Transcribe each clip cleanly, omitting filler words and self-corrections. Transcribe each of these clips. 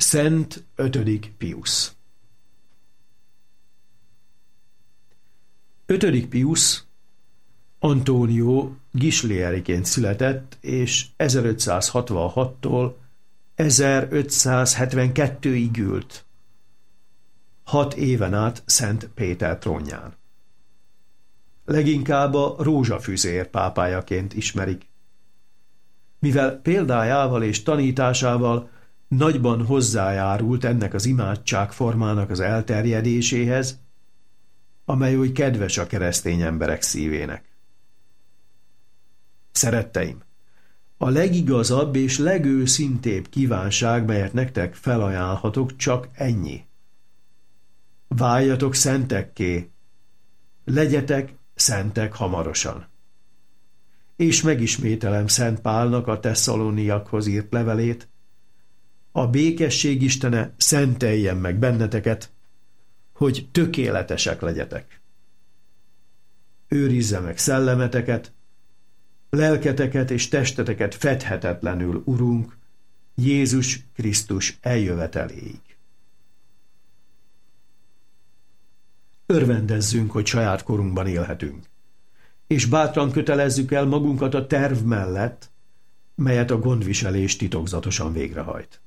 Szent 5. Piusz. 5. Piusz Antonio Ghislieriként született, és 1566-tól 1572-ig ült. 6 éven át Szent Péter trónján. Leginkább a rózsafüzér pápájaként ismerik. Mivel példájával és tanításával nagyban hozzájárult ennek az imádságformának az elterjedéséhez, amely oly kedves a keresztény emberek szívének. Szeretteim, a legigazabb és legőszintébb kívánság, melyet nektek felajánlhatok, csak ennyi. Váljatok szentekké, legyetek szentek hamarosan. És megismételem Szent Pálnak a Tesszaloniakhoz írt levelét: a békesség Istene szenteljen meg benneteket, hogy tökéletesek legyetek. Őrizze meg szellemeteket, lelketeket és testeteket fedhetetlenül Urunk Jézus Krisztus eljöveteléig. Örvendezzünk, hogy saját korunkban élhetünk, és bátran kötelezzük el magunkat a terv mellett, melyet a gondviselés titokzatosan végrehajt.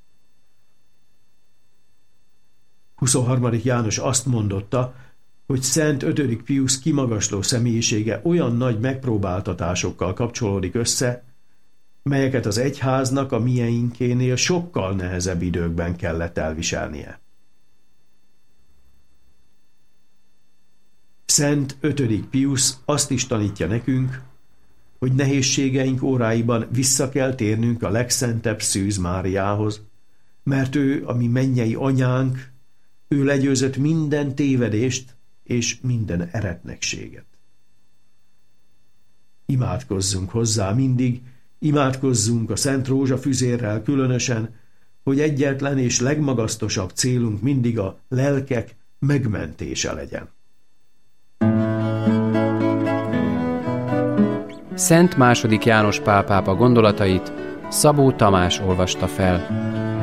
23. János azt mondotta, hogy Szent 5. Piusz kimagasló személyisége olyan nagy megpróbáltatásokkal kapcsolódik össze, melyeket az egyháznak a mieinkénél sokkal nehezebb időkben kellett elviselnie. Szent 5. Piusz azt is tanítja nekünk, hogy nehézségeink óráiban vissza kell térnünk a legszentebb Szűz Máriához, mert ő, a mi mennyei anyánk, ő legyőzött minden tévedést és minden eretnekséget. Imádkozzunk hozzá mindig, imádkozzunk a Szent Rózsafüzérrel különösen, hogy egyetlen és legmagasztosabb célunk mindig a lelkek megmentése legyen. Szent II. János Pál pápa gondolatait Szabó Tamás olvasta fel.